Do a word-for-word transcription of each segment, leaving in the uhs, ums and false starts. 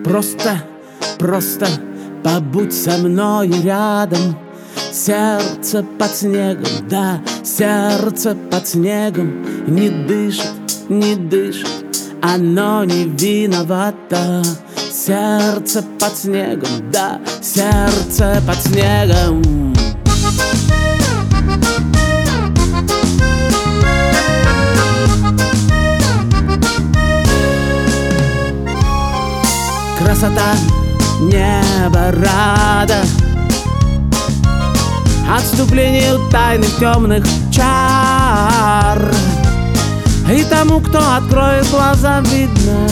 Просто, просто побудь со мной рядом. Сердце под снегом, да, сердце под снегом. Не дышит, не дышит, оно не виновато. Сердце под снегом, да, сердце под снегом. Красота неба рада отступлению тайных темных чар. И тому, кто откроет глаза, видно.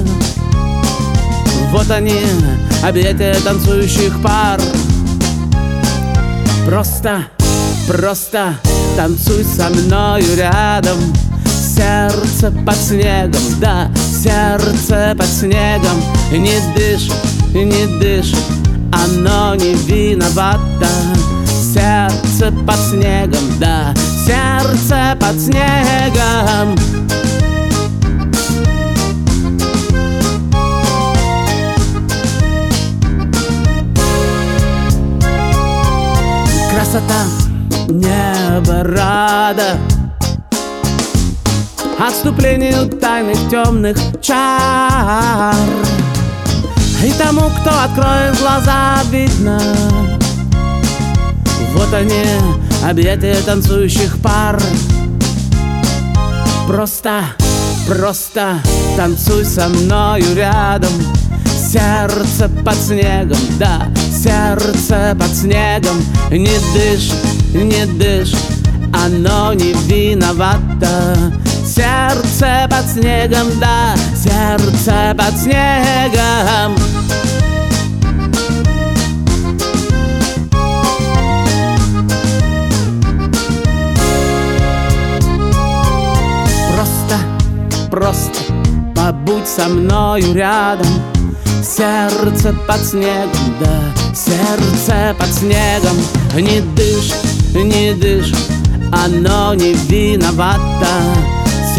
Вот они, объятия танцующих пар. Просто, просто танцуй со мною рядом. Сердце под снегом, да, сердце под снегом. Не дышит, не дышит, оно не виновато. Сердце под снегом, да, сердце под снегом. Красота неба рада отступлению тайных темных чар. И тому, кто откроет глаза, видно. Вот они, объятия танцующих пар. Просто, просто танцуй со мною рядом. Сердце под снегом, да, сердце под снегом. Не дышит, не дышит, оно не виновато. Сердце под снегом, да, сердце под снегом. Просто, просто побудь со мною рядом. Сердце под снегом, да, сердце под снегом. Не дышит, не дышит, оно не виновато.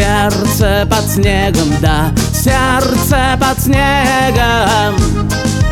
Сердце под снегом, да, сердце под снегом.